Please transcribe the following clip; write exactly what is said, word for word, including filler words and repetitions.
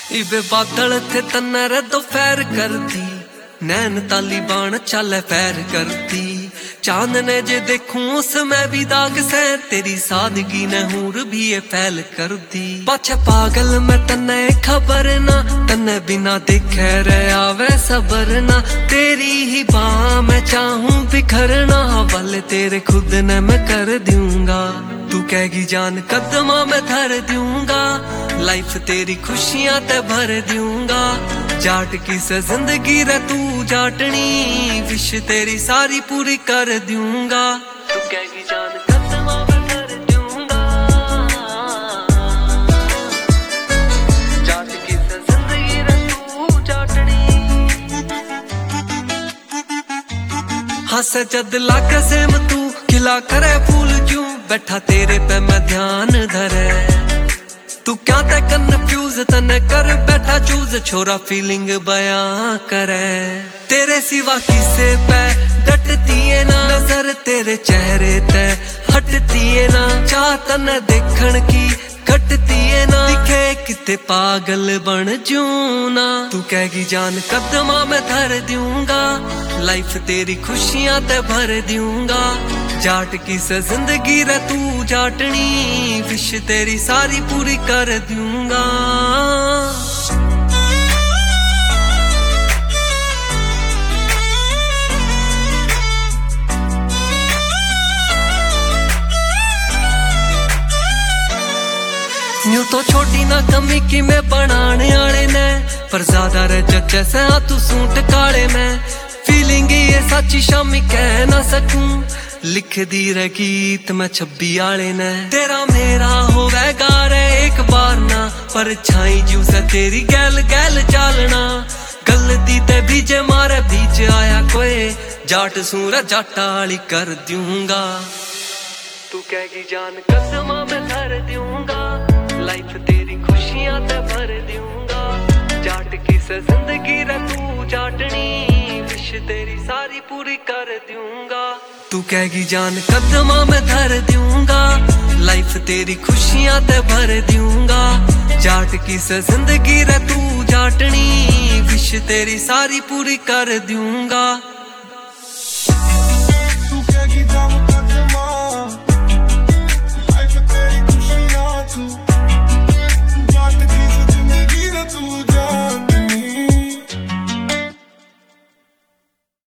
इबे बादल थे तन्नर दोपहर करती, नैन तालिबान चल पैर करती। चांद ने जे देखूं उसमें भी दाग से, तेरी सादगी ने हूर भी ये फैल कर दी। पाछे पागल मैं तन्ने खबर ना, तन्ने बिना देखे रहा वे सबर ना। तेरी ही बाह मैं चाहूं बिखरना, हवाले तेरे खुद ने मैं कर दूंगा। तू कहेगी जान कदमा मैं धर दूंगा, लाइफ तेरी खुशियां ते भर दूंगा। जाट की से जिंदगी रे तू जाटनी, विश तेरी सारी पूरी कर दूंगा। तू कहेगी जान कदमा मैं धर दूंगा, जाट की से जिंदगी रे तू जाटनी। हंसे जद लाके सेम तू खिला करे फूल क्यों, बैठा तेरे पे मैं ध्यान धरे। तू क्या ते कन्फ्यूज तने कर बैठा चूज, छोरा फीलिंग बयां करे। तेरे सिवा किसे पे डटती है ना, नजर तेरे चेहरे ते हटती है ना। चाह तने देखण की घटती है ना, दिखे किते पागल बन जूना। तू कहेगी जान कदमा मैं धर दूंगा, लाइफ तेरी खुशियां ते भर दूंगा। जाट की से जिंदगी रे तू जाटनी, विश तेरी सारी पूरी कर दूंगा। न्यू तो छोटी ना कमी की मैं बनाने आले ने, पर ज्यादा रे जच्चे से आ तू सूट काले में। फीलिंग ये सच्ची शामी कह ना सकूं, लिख दी रे गीत मैं छब्बी आले ने। तेरा मेरा होवेगा रे एक बार ना, पर छाई जू से तेरी गैल गैल चालना। गलती ते बीजे मारे बीच आया कोई, जाट सूरा जाटा आली कर दूंगा। तू कहेगी जान कदमा मैं धर दूंगा, लाइफ तेरी खुशियां ते भर दूंगा। जाट की से जिंदगी रे तू जाटनी, विश तेरी सारी पूरी कर दूंगा। तू कहेगी जान कदमा मैं धर दूंगा, लाइफ तेरी खुशियां ते भर दूंगा। जाट की से जिंदगी रे तू जाटनी, विश तेरी सारी पूरी कर दूंगा।